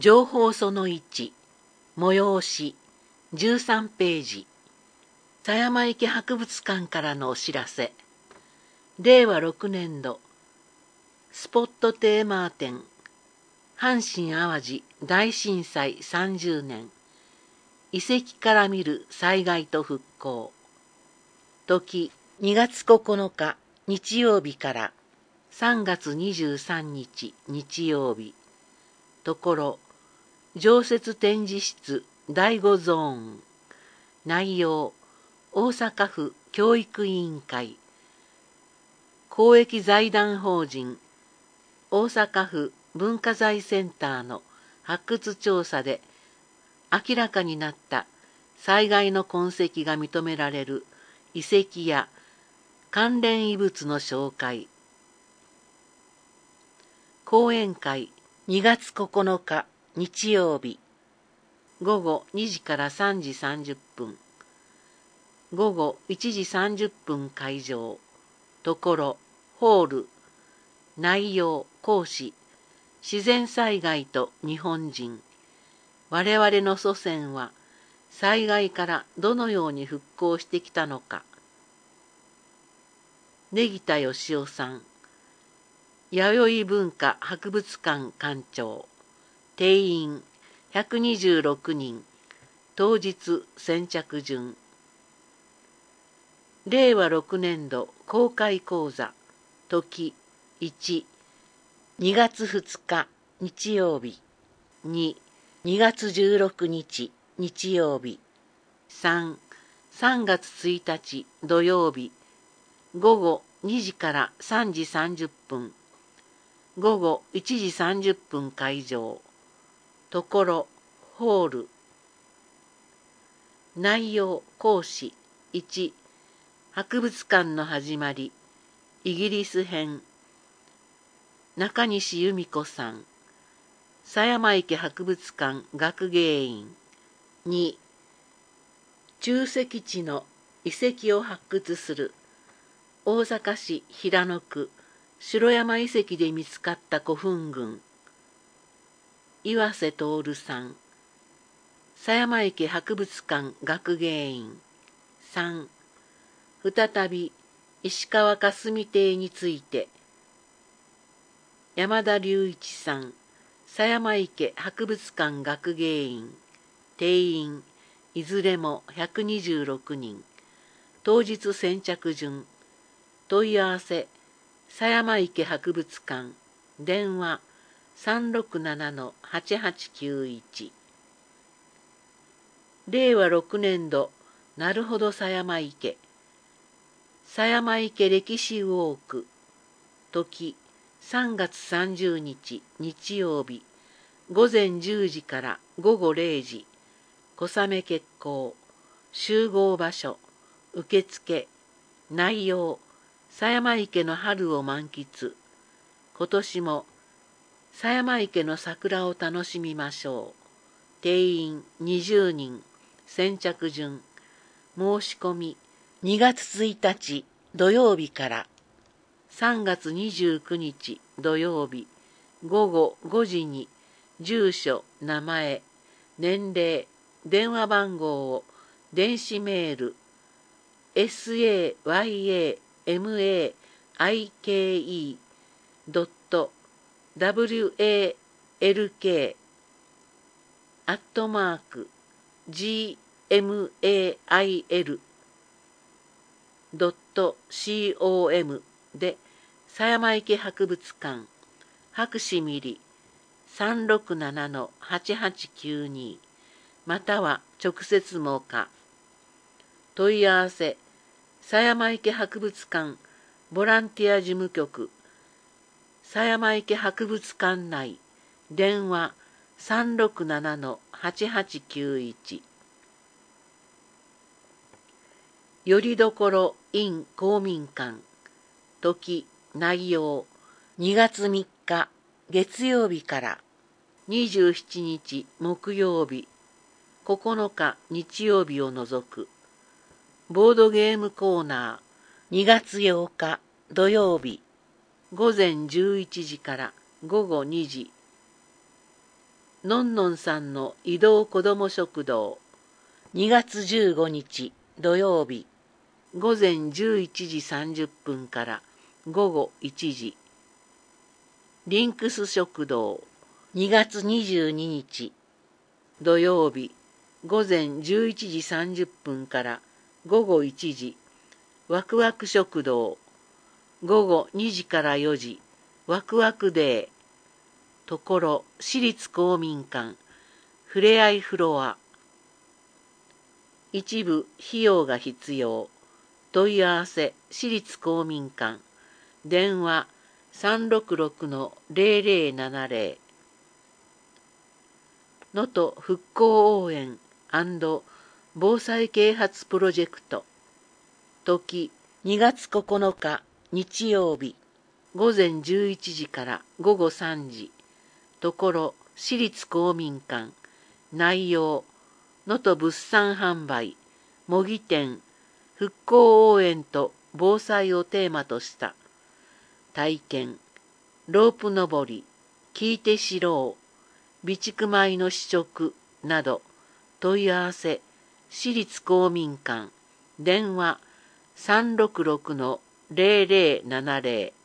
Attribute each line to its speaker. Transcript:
Speaker 1: 情報その1、催し、13ページ。狭山池博物館からのお知らせ。令和6年度、スポットテーマ展、阪神・淡路大震災30年、遺跡から見る災害と復興。時、2月9日日曜日から3月23日日曜日。ところ、常設展示室第5ゾーン。内容、大阪府教育委員会、公益財団法人、大阪府文化財センターの発掘調査で明らかになった災害の痕跡が認められる遺跡や関連遺物の紹介。講演会2月9日日曜日、午後2時から3時30分、午後1時30分会場。ところ、ホール。内容、講師。自然災害と日本人。我々の祖先は災害からどのように復興してきたのか。根北義雄さん。弥生文化博物館館長。定員126人。当日先着順。令和6年度公開講座。時1、2月2日日曜日。2、2月16日日曜日。3、3月1日土曜日。午後2時から3時30分。午後1時30分会場。ところ、ホール。内容、講師。1、博物館の始まり。イギリス編。中西由美子さん。狭山池博物館学芸員。2、中石地の遺跡を発掘する。大阪市平野区城山遺跡で見つかった古墳群。岩瀬徹さん。狭山池博物館学芸員。3、再び石川霞邸について。山田隆一さん。狭山池博物館学芸員。定員いずれも126人。当日先着順。問い合わせ狭山池博物館。電話367-8891。令和6年度なるほど狭山池。狭山池歴史ウォーク。時3月30日日曜日。午前10時から午後0時。小雨決行。集合場所。受付。内容。狭山池の春を満喫。今年も狭山池の桜を楽しみましょう。定員20人。先着順。申し込み2月1日土曜日から3月29日土曜日午後5時に住所、名前、年齢、電話番号を電子メールsayawalk.walk@gmail.com で狭山池博物館博士ミリ367-8892または直接もか。問い合わせ狭山池博物館ボランティア事務局狭山池博物館内電話367-8891よりどころ in 公民館。時、内容2月3日月曜日から27日木曜日9日日曜日を除く。ボードゲームコーナー2月8日土曜日午前11時から午後2時。 のんのんさんの移動子ども食堂。2月15日土曜日、午前11時30分から午後1時。リンクス食堂。2月22日土曜日、午前11時30分から午後1時。ワクワク食堂。午後2時から4時。ワクワクデー。ところ私立公民館ふれあいフロア。一部費用が必要。問い合わせ私立公民館。電話366-0070。能登復興応援&防災啓発プロジェクト。時2月9日日曜日、午前11時から午後3時。ところ私立公民館。内容能登物産販売、模擬店、復興応援と防災をテーマとした体験、ロープ登り、聞いて知ろう、備蓄米の試食など。問い合わせ私立公民館。電話366-0070。